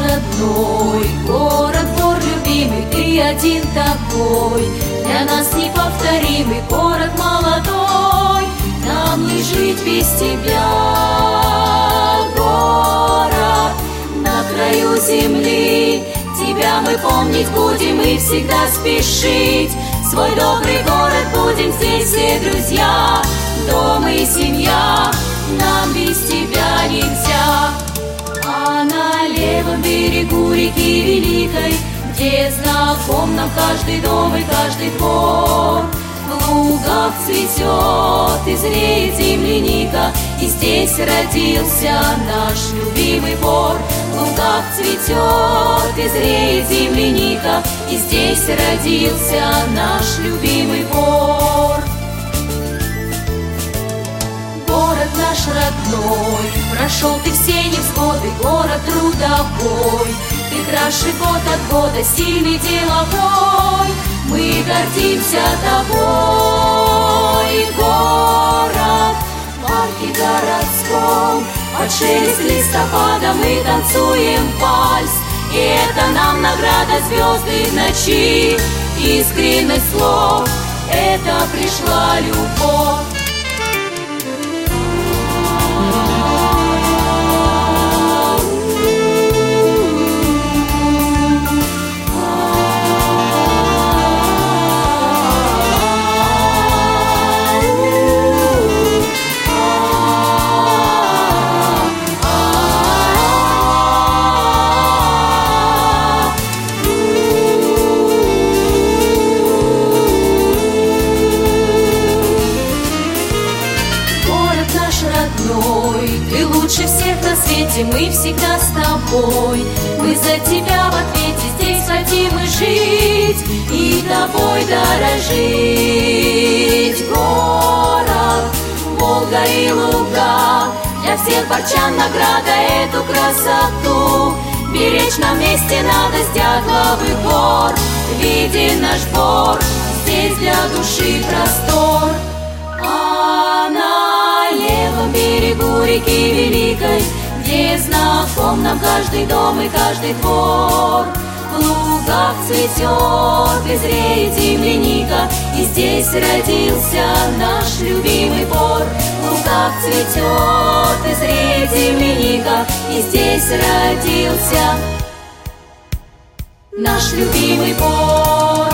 родной, город, двор любимый, ты один такой. Для нас неповторимый город молодой, нам не жить без тебя. Город на краю земли, тебя мы помнить будем и всегда спешить. Свой добрый город будем здесь все друзья, дом и семья, нам без тебя нельзя. А на левом берегу реки великой, где знаком нам каждый дом и каждый двор, в лугах цветет и зреет земляника, и здесь родился наш любимый бор. В лугах цветет и зреет земляника, и здесь родился наш любимый бор. Город наш родной, прошел ты все невзгоды, город трудовой. Ты краше год от года, сильный, деловой. Мы гордимся тобой, город. В парке городском под шелест листопада мы танцуем вальс. И это нам награда звезды в ночи, искренность слов, это пришла любовь. Ты лучше всех на свете, мы всегда с тобой. Мы за тебя в ответе здесь хотим и жить, и тобой дорожить. Город, Волга и луга, для всех барчан награда эту красоту. Беречь нам вместе надо с Дятловых гор. Виден наш бор, здесь для души простор. А на левом берегу реки великой, где знаком нам каждый дом и каждый двор, в лугах цветет и зреет земляника, и здесь родился наш любимый бор. В лугах цветет и зреет земляника, и здесь родился наш любимый бор.